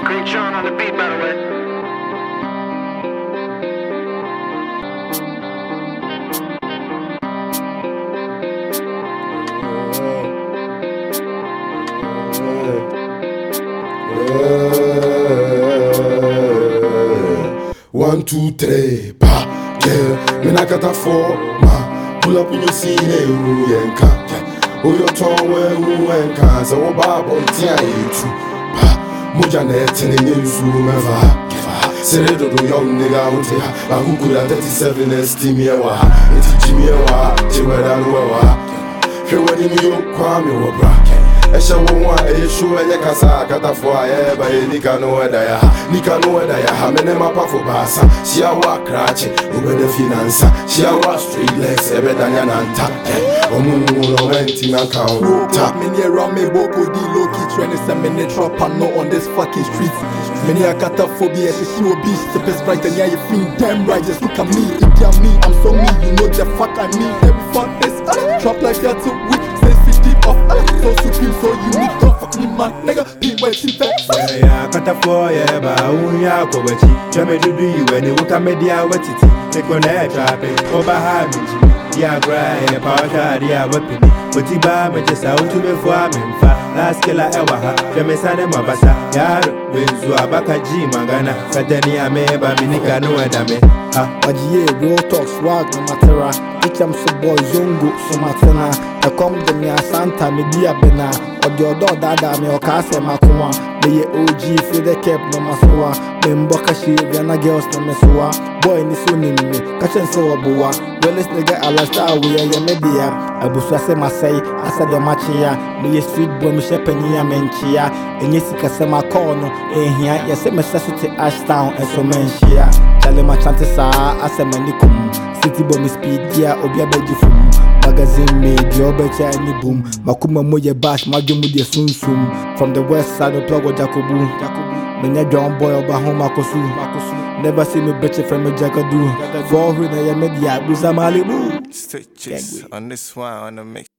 Great John on the beat, by the way. 1, 2, 3, pa, yeah. Me na kata for ma. Pull up in your scene, who yenka. Oh, your tongue, who yenka. So, what Bible, tia, you pa. Moja net in the news, never. Say, do young nigga out here. I who could have 37 esteem here. It's Jimmy, she went in New York, Kwame, or Brack. Esha wonwa eshu enye kasa kata fo aye ba nika no weda ya ha mene mapa fo basa shia wa krache ubede finansa shia wa street legs ebedanya nanta omungu no wenti na count tap many around me boko di low key trend is a minute drop and not on this fucking street. Many a cataphobia she will be the best right and yeah you feel damn right. Just look at me, if you're me I'm so me, you know the fuck I mean. Every fuck this drop like that too weak. So supreme, so unique, don't fuck me man, nigga, be where she vex. Yeah, kata for yeah, ba unya ko wechi. Chame do you when you come media wetiti. Take on that traffic, over high me. Yeah, grind, power shot, yeah, weapon. But you buy me just out to me for me. Last killer ever ha. Chame sane mabasa. Yeah, benzu abaka G mangana. Satani ameba minika no edame. Ajiye real talk swag no matera. I'm so boy zongo so matena. I come to me Santa media bena. Or the other dada me or kase makuma. Be OG feel the cap no masoa. Memboka she gana girls no mesoa. Boy ni so ni me. Kachen so aboa. Well this nigga alasta we ya media. Abusu ase masai asa de machia. Me street boy me shepenia menchia. Enye sika se makono ehia. Ya se me sesuti Ashtown and so menchia. Chale ma chante sa ase manikum. City bomb speed yeah obi abeji fum magazine made your better any boom makuma moye bash majumu de sunsum from the west side of Plago Jacobu menya John boy oba home akosu never see me betcha from a jagadu for who na ya media buza malibu Stitches on this one on the mix.